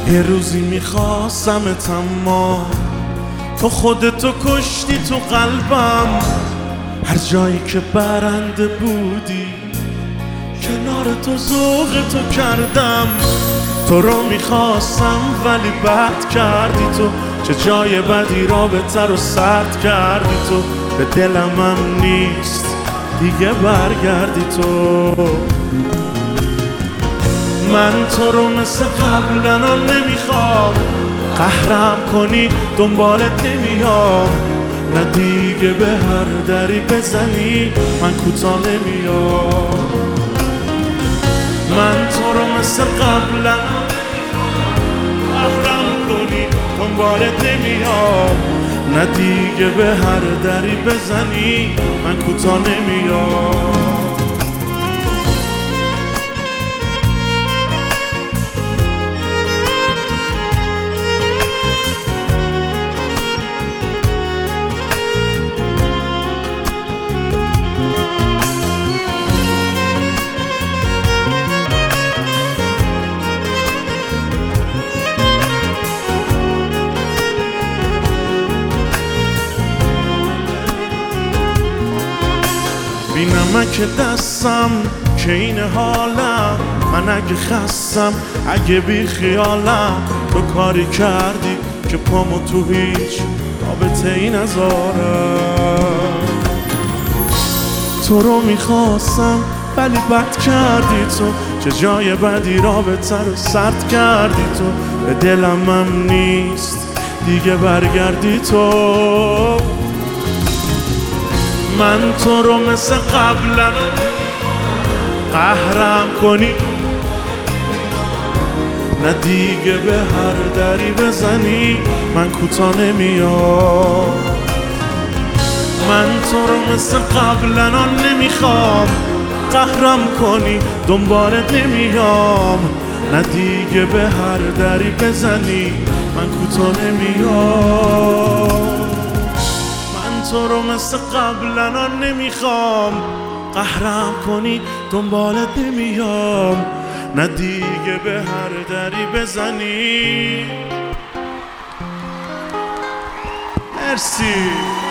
یه روزی میخواستمت اما تو خودتو کشتی تو قلبم. هر جایی که برنده بودی کنار تو ذوق تو کردم. تو رو میخواستم ولی بد کردی تو، چه جای بدی رابطه رو سرد کردی تو. به دلم نیست دیگه برگردی تو. من تو رو مثل قبلا نمیخوام، قهرم کنی دنبالت نمیام. نه دیگه به هر دری بزنی من کوتاه نمیام. من تو رو مثل قبلا قهرم کنی دنبالت نمیام. نه دیگه به هر دری بزنی من کوتاه نمیام. بی نمک دستم که این حالم، من اگه خستم اگه بی خیالم. تو کاری کردی که پامو تو هیچ رابطه ای نذارم. تو رو میخواستم ولی بد کردی تو، چه جای بدی رابطه رو سرد کردی تو. به دلم نیست دیگه برگردی تو. من تو رو مثل قبلا قهرم کنی، نه دیگه به هر دری بزنی من کوتاه نمیام. من تو رو مثل قبلا نمیخوام، قهرم کنی دنبالت نمیام. نه دیگه به هر دری بزنی من کوتاه نمیام. تو رو مثل قبلا نمیخوام، قهرم کنی دنبالت نمیام. نه دیگه به هر دری بزنی. مرسی.